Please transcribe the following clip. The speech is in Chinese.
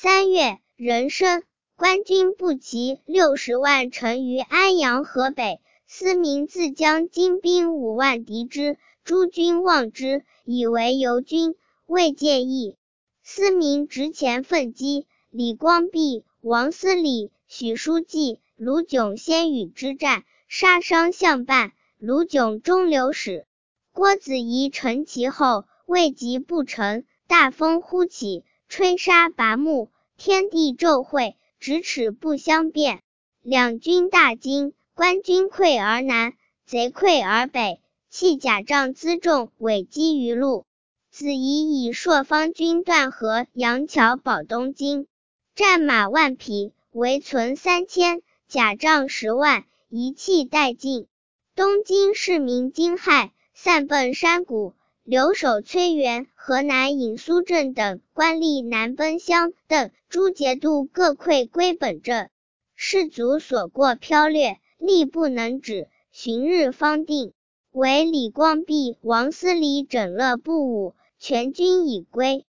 3月，壬申，官军不齐60万陈于安阳河北，司明自将精兵5万敌之，诸军望之，以为游军，未见意。司明直前奋击，李光弼、王思礼、许书记、卢炯先与之战，杀伤相半，卢炯中流矢。郭子仪乘其后，未及不成，大风忽起，吹沙拔木，天地骤会，咫尺不相辨。两军大惊，官军溃而南，贼溃而北，弃甲仗辎重，委击于路。子仪以朔方军断河、杨桥保东京，战马万匹，围存3000，甲仗10万，一气殆尽。东京市民惊骇，散奔山谷。留守崔元、河南尹苏镇等官吏南奔襄邓、诸节度各溃归本镇。士卒所过剽掠，力不能止，旬日方定。唯李光弼、王思礼整乐不武，全军已归。